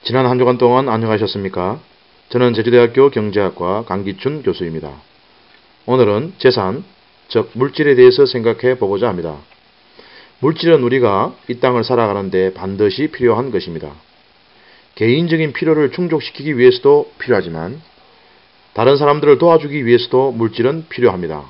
지난 한 주간 동안 안녕하셨습니까? 저는 제주대학교 경제학과 강기춘 교수입니다. 오늘은 재산, 즉 물질에 대해서 생각해 보고자 합니다. 물질은 우리가 이 땅을 살아가는데 반드시 필요한 것입니다. 개인적인 필요를 충족시키기 위해서도 필요하지만 다른 사람들을 도와주기 위해서도 물질은 필요합니다.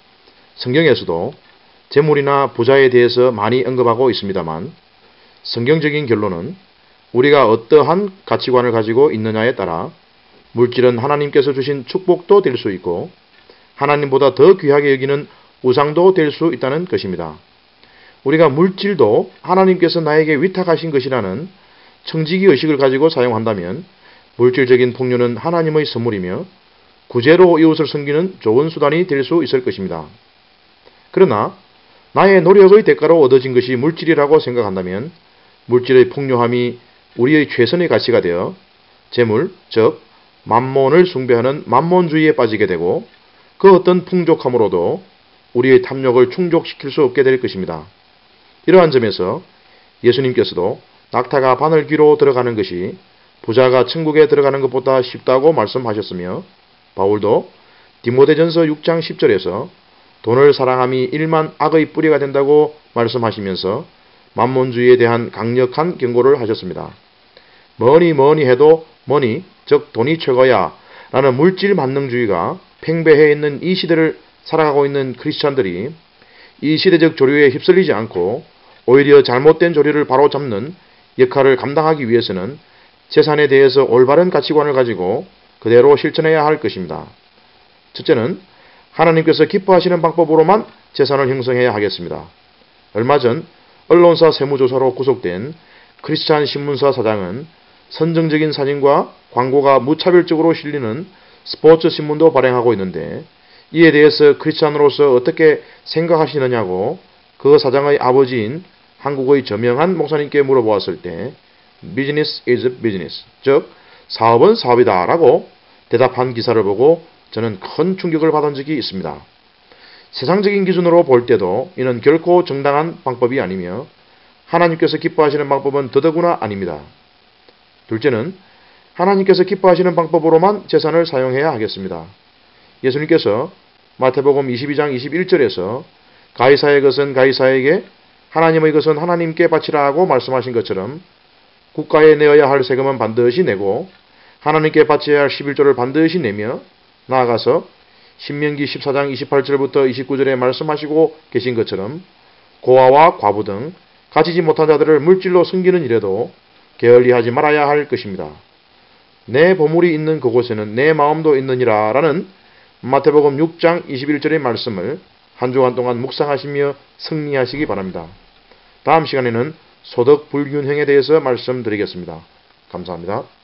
성경에서도 재물이나 부자에 대해서 많이 언급하고 있습니다만 성경적인 결론은 우리가 어떠한 가치관을 가지고 있느냐에 따라 물질은 하나님께서 주신 축복도 될 수 있고 하나님보다 더 귀하게 여기는 우상도 될 수 있다는 것입니다. 우리가 물질도 하나님께서 나에게 위탁하신 것이라는 청지기 의식을 가지고 사용한다면 물질적인 풍요는 하나님의 선물이며 구제로 이웃을 섬기는 좋은 수단이 될 수 있을 것입니다. 그러나 나의 노력의 대가로 얻어진 것이 물질이라고 생각한다면 물질의 풍요함이 우리의 최선의 가치가 되어 재물, 즉 만몬을 숭배하는 만몬주의에 빠지게 되고 그 어떤 풍족함으로도 우리의 탐욕을 충족시킬 수 없게 될 것입니다. 이러한 점에서 예수님께서도 낙타가 바늘귀로 들어가는 것이 부자가 천국에 들어가는 것보다 쉽다고 말씀하셨으며 바울도 디모데전서 6장 10절에서 돈을 사랑함이 일만 악의 뿌리가 된다고 말씀하시면서 만몬주의에 대한 강력한 경고를 하셨습니다. 뭐니 해도 머니, 즉 돈이 최고야 라는 물질 만능주의가 팽배해 있는 이 시대를 살아가고 있는 크리스찬들이 이 시대적 조류에 휩쓸리지 않고 오히려 잘못된 조류를 바로잡는 역할을 감당하기 위해서는 재산에 대해서 올바른 가치관을 가지고 그대로 실천해야 할 것입니다. 첫째는 하나님께서 기뻐하시는 방법으로만 재산을 형성해야 하겠습니다. 얼마 전 언론사 세무조사로 구속된 크리스찬 신문사 사장은 선정적인 사진과 광고가 무차별적으로 실리는 스포츠 신문도 발행하고 있는데 이에 대해서 크리스찬으로서 어떻게 생각하시느냐고 그 사장의 아버지인 한국의 저명한 목사님께 물어보았을 때 Business is business, 즉 사업은 사업이다 라고 대답한 기사를 보고 저는 큰 충격을 받은 적이 있습니다. 세상적인 기준으로 볼 때도 이는 결코 정당한 방법이 아니며 하나님께서 기뻐하시는 방법은 더더구나 아닙니다. 둘째는 하나님께서 기뻐하시는 방법으로만 재산을 사용해야 하겠습니다. 예수님께서 마태복음 22장 21절에서 가이사의 것은 가이사에게 하나님의 것은 하나님께 바치라 하고 말씀하신 것처럼 국가에 내어야 할 세금은 반드시 내고 하나님께 바쳐야 할 11조를 반드시 내며 나아가서 신명기 14장 28절부터 29절에 말씀하시고 계신 것처럼 고아와 과부 등 가지지 못한 자들을 물질로 섬기는 일에도 게을리하지 말아야 할 것입니다. 내 보물이 있는 그곳에는 내 마음도 있느니라 라는 마태복음 6장 21절의 말씀을 한 주간 동안 묵상하시며 승리하시기 바랍니다. 다음 시간에는 소득 불균형에 대해서 말씀드리겠습니다. 감사합니다.